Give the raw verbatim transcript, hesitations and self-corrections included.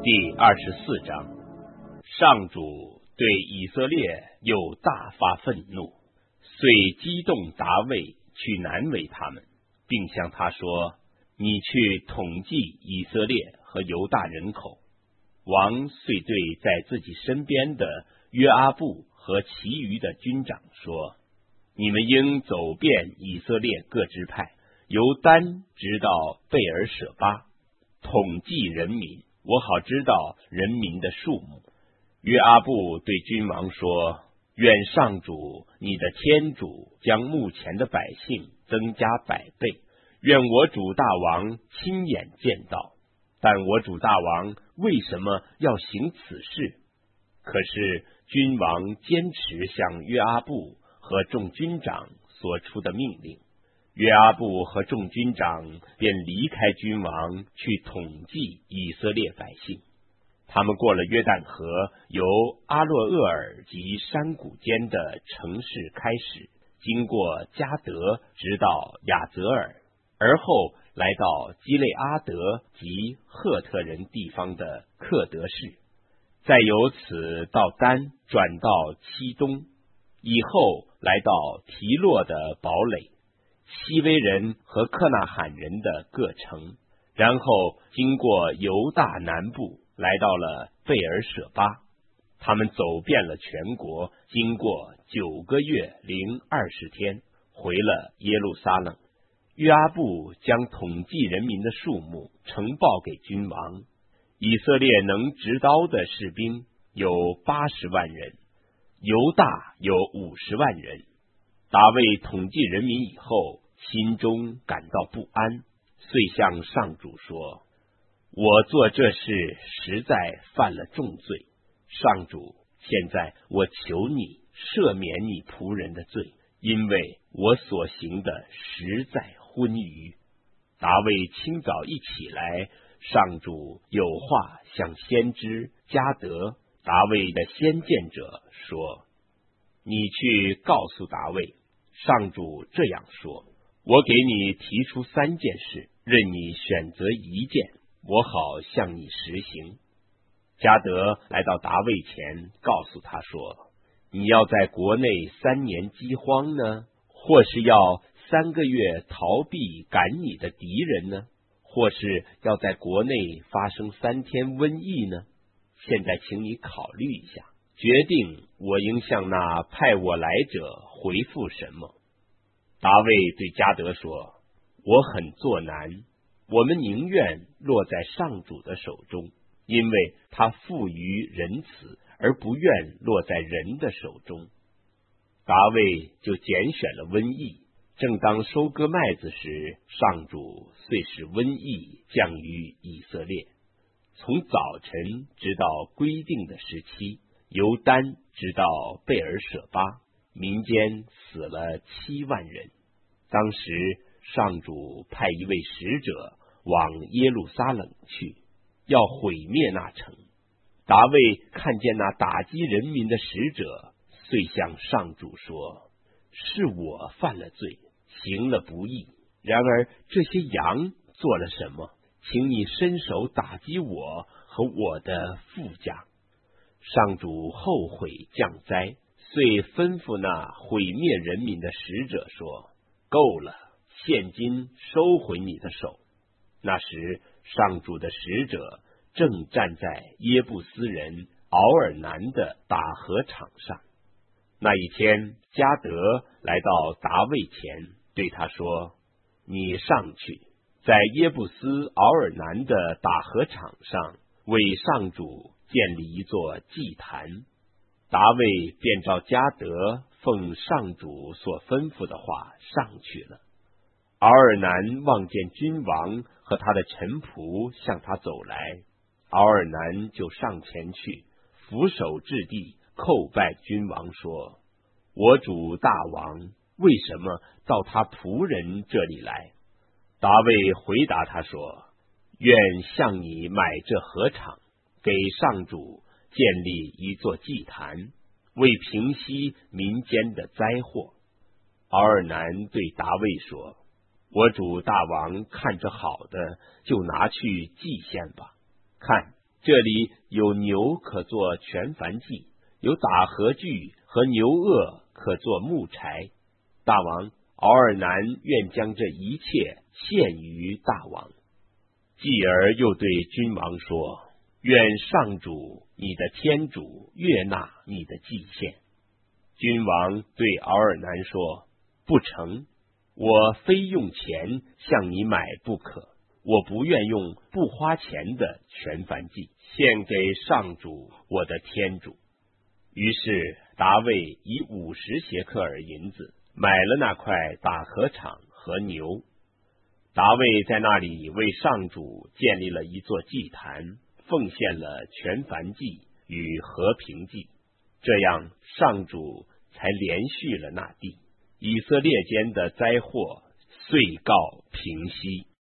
第二十四章，上主对以色列又大发愤怒，遂激动达味去难为他们，并向他说：你去统计以色列和犹大人口。王遂对在自己身边的约阿布和其余的军长说：你们应走遍以色列各支派，由丹直到贝尔舍巴，统计人民，我好知道人民的数目。约阿布对君王说：愿上主你的天主将目前的百姓增加百倍，愿我主大王亲眼见到。但我主大王为什么要行此事？可是君王坚持向约阿布和众军长所出的命令，约阿布和众军长便离开君王去统计以色列百姓。他们过了约旦河，由阿洛厄尔及山谷间的城市开始，经过加德，直到亚泽尔，而后来到基列阿德及赫特人地方的克德士，再由此到丹，转到七东，以后来到提洛的堡垒，西威人和克纳罕人的各城，然后经过犹大南部，来到了贝尔舍巴。他们走遍了全国，经过九个月零二十天，回了耶路撒冷。约阿布将统计人民的数目呈报给君王。以色列能执刀的士兵有八十万人，犹大有五十万人。大卫统计人民以后，心中感到不安，遂向上主说：我做这事实在犯了重罪，上主，现在我求你赦免你仆人的罪，因为我所行的实在昏愚。大卫清早一起来，上主有话向先知加德，大卫的先见者说：你去告诉大卫，上主这样说：我给你提出三件事，任你选择一件，我好向你实行。加德来到大卫前，告诉他说：你要在国内三年饥荒呢，或是要三个月逃避赶你的敌人呢，或是要在国内发生三天瘟疫呢？现在请你考虑一下，决定我应向那派我来者回复什么。大卫对加德说：我很作难，我们宁愿落在上主的手中，因为他富于仁慈，而不愿落在人的手中。大卫就拣选了瘟疫，正当收割麦子时，上主遂使瘟疫降于以色列。从早晨直到规定的时期，由丹直到贝尔舍巴，民间死了七万人。当时上主派一位使者往耶路撒冷去，要毁灭那城。大卫看见那打击人民的使者，遂向上主说：是我犯了罪，行了不义，然而这些羊做了什么？请你伸手打击我和我的父家。上主后悔降灾，遂吩咐那毁灭人民的使者说：够了，现今收回你的手。那时上主的使者正站在耶布斯人敖尔南的打禾场上。那一天，加德来到达卫前，对他说：你上去，在耶布斯敖尔南的打禾场上为上主建立一座祭坛。达卫便照加德奉上主所吩咐的话上去了。敖尔南望见君王和他的臣仆向他走来，敖尔南就上前去，俯首至地，叩拜君王说：我主大王为什么到他仆人这里来？大卫回答他说：愿向你买这禾场，给上主建立一座祭坛，为平息民间的灾祸。敖尔南对大卫说：我主大王看着好的，就拿去祭献吧。看， 这里有牛可做全燔祭，有打禾具和牛轭可做木柴。大王，敖尔南愿将这一切献于大王。继而又对君王说，愿上主你的天主悦纳你的祭献。君王对敖尔南说，不成，我非用钱向你买不可，我不愿用不花钱的全燔祭献给上主我的天主。于是达卫以五十谢克尔银子买了那块打禾场和牛。达卫在那里为上主建立了一座祭坛，奉献了全燔祭与和平祭，这样上主才连续了那地，以色列间的灾祸遂告平息。